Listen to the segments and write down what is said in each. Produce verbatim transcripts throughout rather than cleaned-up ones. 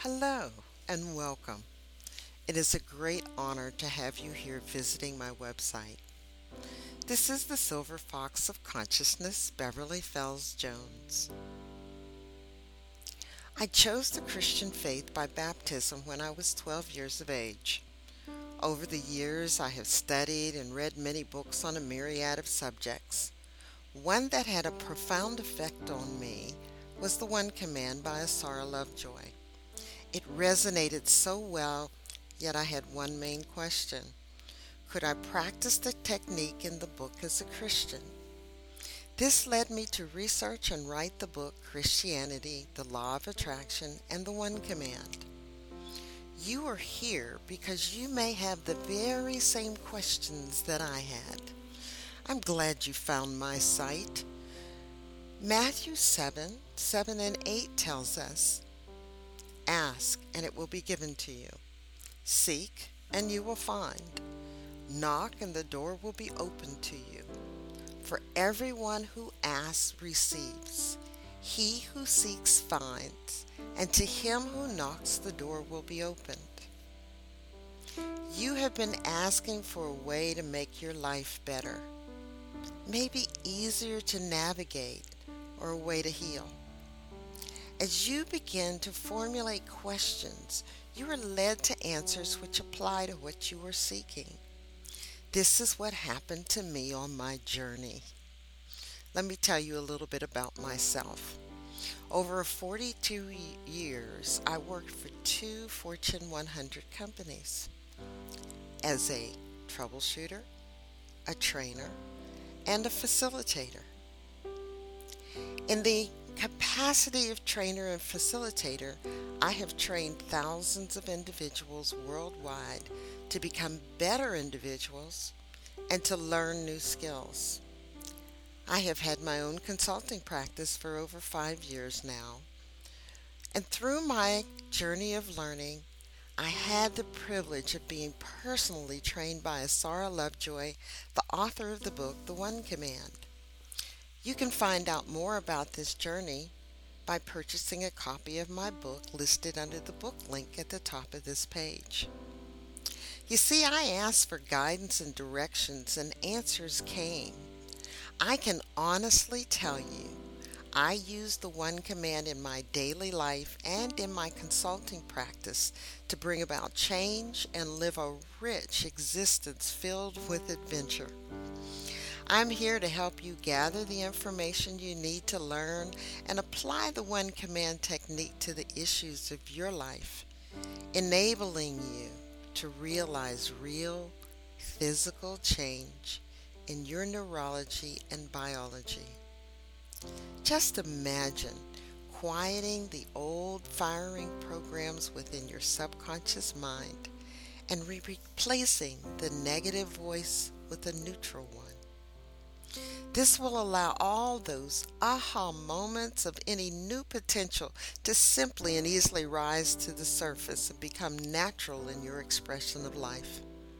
Hello and welcome. It is a great honor to have you here visiting my website. This is the Silver Fox of Consciousness, Beverly Fells Jones. I chose the Christian faith by baptism when I was twelve years of age. Over the years, I have studied and read many books on a myriad of subjects. One that had a profound effect on me was The One Command by Asara Lovejoy. It resonated so well, yet I had one main question. Could I practice the technique in the book as a Christian? This led me to research and write the book Christianity, the Law of Attraction, and the One Command. You are here because you may have the very same questions that I had. I'm glad you found my site. Matthew seven, seven and eight tells us, "Ask, and it will be given to you. Seek, and you will find. Knock, and the door will be opened to you. For everyone who asks receives. He who seeks finds, and to him who knocks the door will be opened." You have been asking for a way to make your life better, maybe easier to navigate, or a way to heal. As you begin to formulate questions, you are led to answers which apply to what you are seeking. This is what happened to me on my journey. Let me tell you a little bit about myself. Over forty-two years, I worked for two Fortune one hundred companies as a troubleshooter, a trainer, and a facilitator. In the capacity of trainer and facilitator, I have trained thousands of individuals worldwide to become better individuals and to learn new skills. I have had my own consulting practice for over five years now, and through my journey of learning, I had the privilege of being personally trained by Asara Lovejoy, the author of the book, The One Command. You can find out more about this journey by purchasing a copy of my book listed under the book link at the top of this page. You see, I asked for guidance and directions, and answers came. I can honestly tell you, I use the One Command in my daily life and in my consulting practice to bring about change and live a rich existence filled with adventure. I'm here to help you gather the information you need to learn and apply the One Command technique to the issues of your life, enabling you to realize real physical change in your neurology and biology. Just imagine quieting the old firing programs within your subconscious mind and re- replacing the negative voice with a neutral one. This will allow all those aha moments of any new potential to simply and easily rise to the surface and become natural in your expression of life.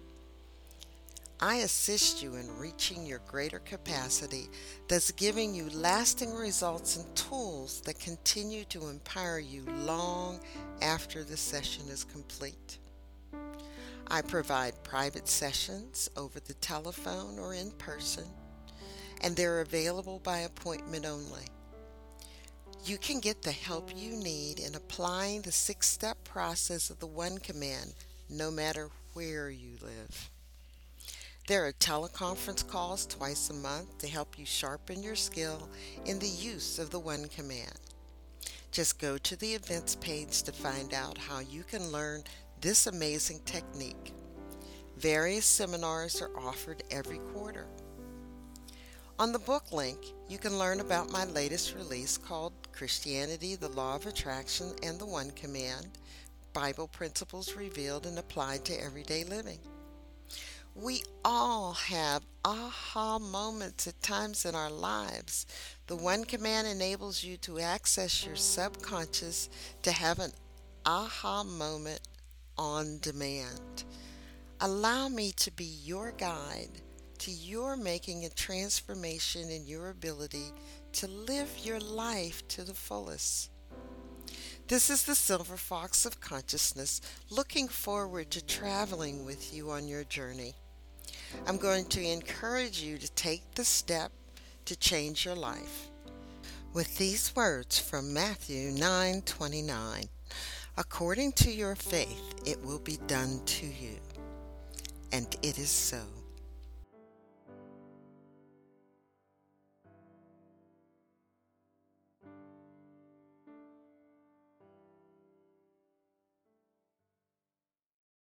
I assist you in reaching your greater capacity, thus giving you lasting results and tools that continue to empower you long after the session is complete. I provide private sessions over the telephone or in person, and they're available by appointment only. You can get the help you need in applying the six-step process of the One Command, no matter where you live. There are teleconference calls twice a month to help you sharpen your skill in the use of the One Command. Just go to the events page to find out how you can learn this amazing technique. Various seminars are offered every quarter. On the book link, you can learn about my latest release called Christianity, the Law of Attraction, and the One Command, Bible Principles Revealed and Applied to Everyday Living. We all have aha moments at times in our lives. The One Command enables you to access your subconscious to have an aha moment on demand. Allow me to be your guide to your making a transformation in your ability to live your life to the fullest. This is the Silver Fox of Consciousness, looking forward to traveling with you on your journey. I'm going to encourage you to take the step to change your life. With these words from Matthew nine twenty-nine, according to your faith, it will be done to you. And it is so.